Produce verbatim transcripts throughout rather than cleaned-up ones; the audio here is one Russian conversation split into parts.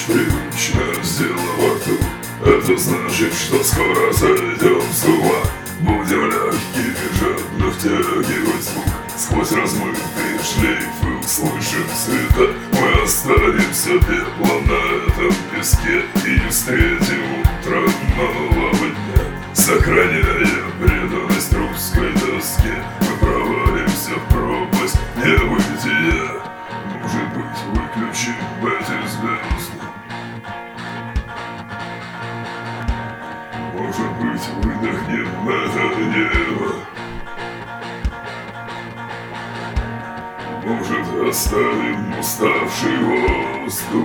привычно сделала во рту. Это значит, что скоро сойдем с ума. Будем легкими, жадно втягивать звук. Сквозь размытые шлейфы услышим цвета. Мы останемся пеплом на этом песке и не встретим утро нового дня. Сохраняя преданность русской тоске, мы провалимся в пропасть небытия. Может быть, выключим эти звезды. Может быть, выдохнем это небо. Может, оставим уставший воздух.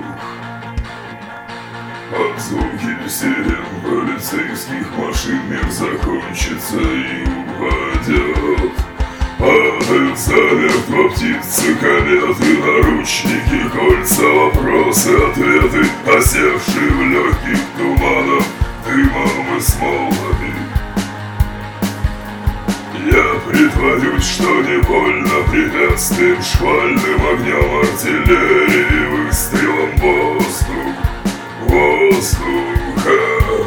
Под звуки сирен полицейских машин мир закончится и упадет. Падают замертво птицы, кометы, наручники, кольца, вопросы, ответы, осевшие в легких туманах дымом и смолами. Я притворюсь, что не больно препятствием, шквальным огнем артиллерии, выстрелом в воздух, воздуха.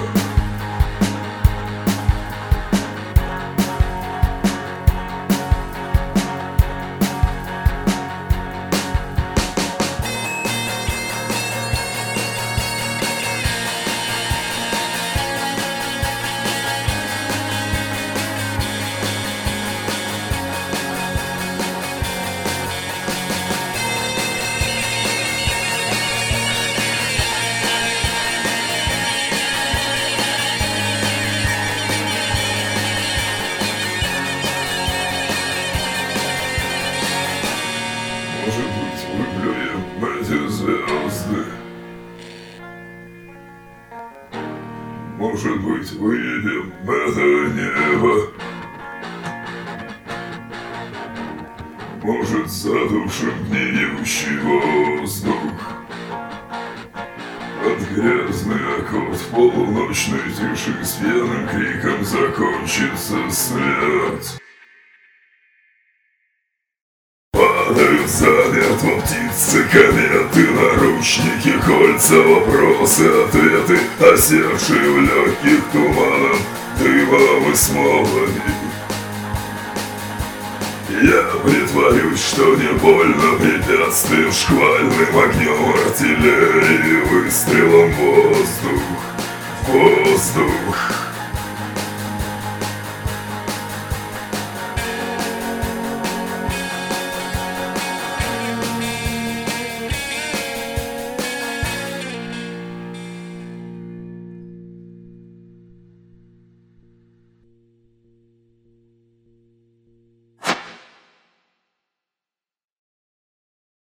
Может быть, выплюем эти звезды. Может быть, выедем это небо. Может, задушим гниющий воздух. Под грязный аккорд в полуночной тиши с пьяным криком закончится смерть. Падают замертво птицы, кометы, наручники, кольца, вопросы, ответы, осевшие в легких туманах дымом и смолами. Я притворюсь, что не больно препятствием, шквальным огнем артиллерии, выстрелом в воздух, воздух.